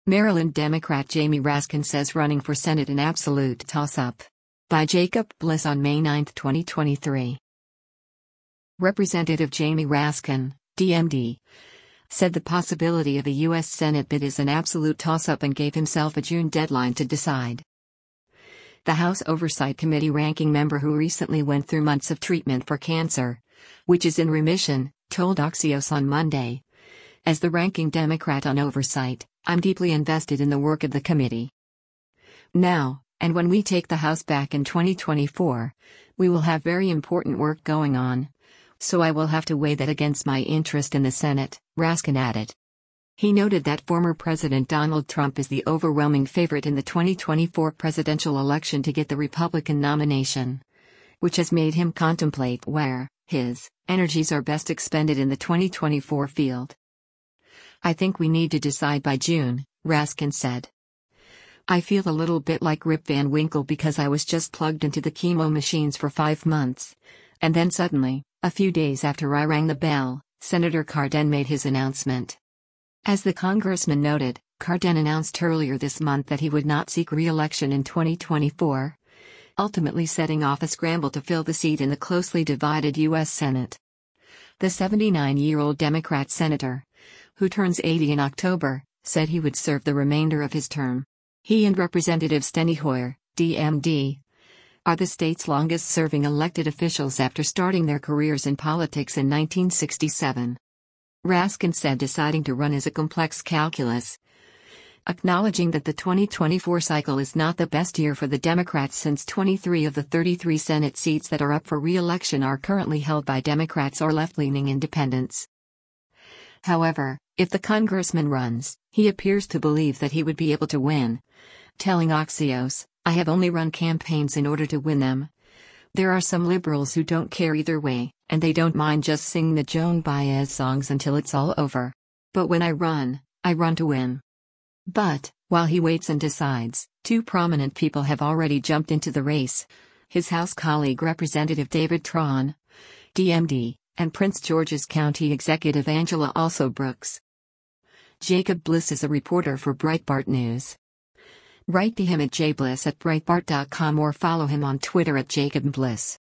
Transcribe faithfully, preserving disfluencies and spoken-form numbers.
Maryland Democrat Jamie Raskin says running for Senate an absolute toss-up. By Jacob Bliss on May ninth, twenty twenty-three. Representative Jamie Raskin, D M D, said the possibility of a U S Senate bid is an absolute toss-up and gave himself a June deadline to decide. The House Oversight Committee ranking member who recently went through months of treatment for cancer, which is in remission, told Axios on Monday. As the ranking Democrat on oversight, I'm deeply invested in the work of the committee. Now, and when we take the House back in twenty twenty-four, we will have very important work going on. So I will have to weigh that against my interest in the Senate, Raskin added. He noted that former President Donald Trump is the overwhelming favorite in the twenty twenty-four presidential election to get the Republican nomination, which has made him contemplate where his energies are best expended in the twenty twenty-four field. I think we need to decide by June, Raskin said. I feel a little bit like Rip Van Winkle because I was just plugged into the chemo machines for five months. And then suddenly, a few days after I rang the bell, Senator Cardin made his announcement. As the congressman noted, Cardin announced earlier this month that he would not seek re-election in twenty twenty-four, ultimately setting off a scramble to fill the seat in the closely divided U S Senate. The seventy-nine-year-old Democrat senator, who turns eighty in October, said he would serve the remainder of his term. He and Representative Steny Hoyer, D M D, are the state's longest-serving elected officials after starting their careers in politics in nineteen sixty-seven. Raskin said deciding to run is a complex calculus, acknowledging that the twenty twenty-four cycle is not the best year for the Democrats since twenty-three of the thirty-three Senate seats that are up for re-election are currently held by Democrats or left-leaning independents. However, if the congressman runs, he appears to believe that he would be able to win, telling Axios, I have only run campaigns in order to win them. There are some liberals who don't care either way, and they don't mind just singing the Joan Baez songs until it's all over. But when I run, I run to win. But, while he waits and decides, two prominent people have already jumped into the race. His House colleague Representative David Tran, D M D, and Prince George's County Executive Angela Also Brooks. Jacob Bliss is a reporter for Breitbart News. Write to him at jbliss at breitbart dot com or follow him on Twitter at Jacob Bliss.